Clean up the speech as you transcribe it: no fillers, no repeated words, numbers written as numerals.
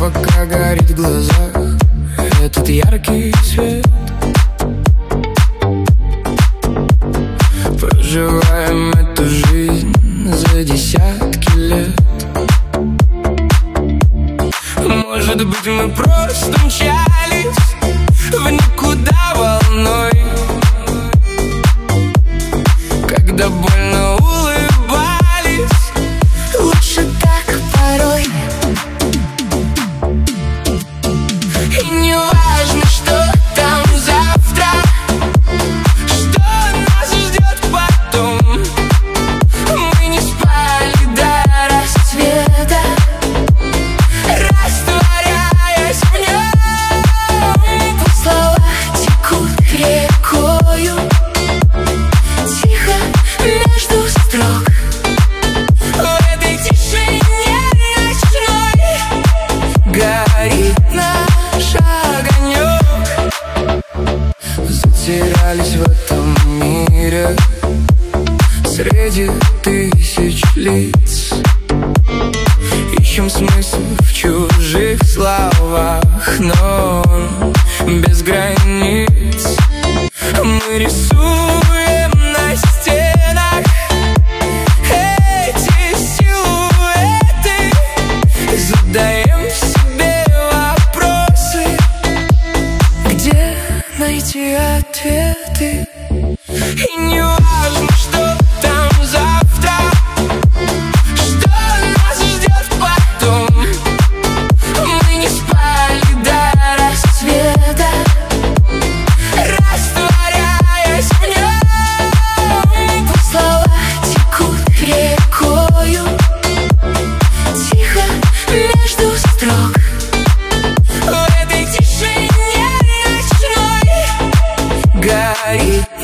пока горит в глазах этот яркий свет. Проживаем эту жизнь за десятки лет. Может быть, мы просто мчались в никуда волной, когда больно улыбались. Лучше так порой. И не важно, что там завтра, что нас ждет потом. Мы не спали до рассвета, растворяясь в нем. Слова текут рекою, тихо между строк. В этой тишине ночной горит наш огонек. Затерялись в этом мире среди тысяч лиц. Ищем смысл в чужих словах, но он без границ. Мы рисуем на стенах эти силуэты, задаем себе вопросы, где найти ответы. И не важно, что там завтра, что нас ждет потом. Мы не спали до рассвета, растворяясь в нем. Слова текут рекою, тихо между строк. В этой тишине ночной горит